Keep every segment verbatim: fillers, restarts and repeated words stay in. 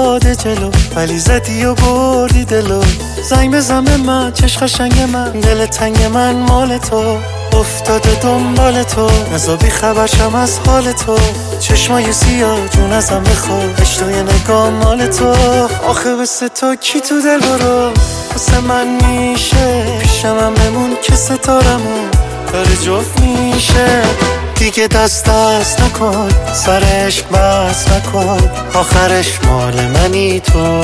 ایستاده جلو، ولی زدی و بردی دلو. زنگ بزن به من چش قشنگ من، دل تنگ من مال تو، افتاده دنبال تو، نزا بی خبرشم از حال تو. چشمای سیاه جون ازم بخواه، اشتوی نگاه مال تو. آخه بسه تو کی تو دل برو واسه من میشه، پیشم هم بمون که ستارمون داره جفت میشه. دیگه دست دست نکن، سر عشق بس نکن، آخرش مال منی تو.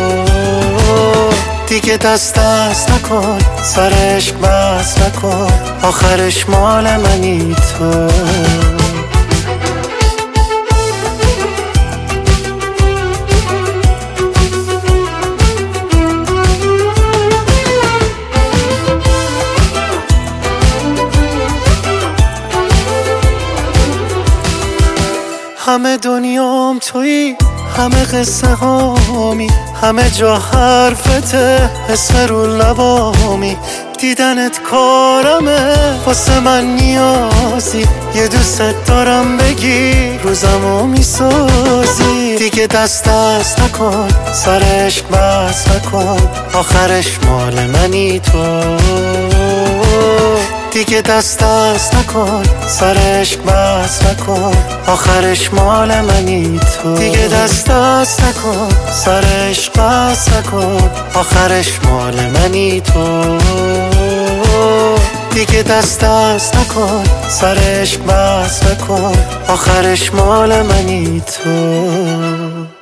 دیگه دست دست نکن، سر عشق بس نکن، آخرش مال منی تو. همه دنیام تویی، همه قصه هامی، همه جا حرفته، اسم رو لبامی. دیدنت کارمه، واسه من نیازی، یه دوست دارم بگی روزمو میسازی. دیگه دست دست نکن، سر عشق بس نکن، آخرش مال منی تو. دیگه دست دست نکن، سر عشق بس نکن، آخرش مال منی تو. دیگه دست دست نکن، سر عشق بس نکن، آخرش مال منی تو. دیگه دست دست نکن، سر عشق بس نکن، آخرش مال منی تو.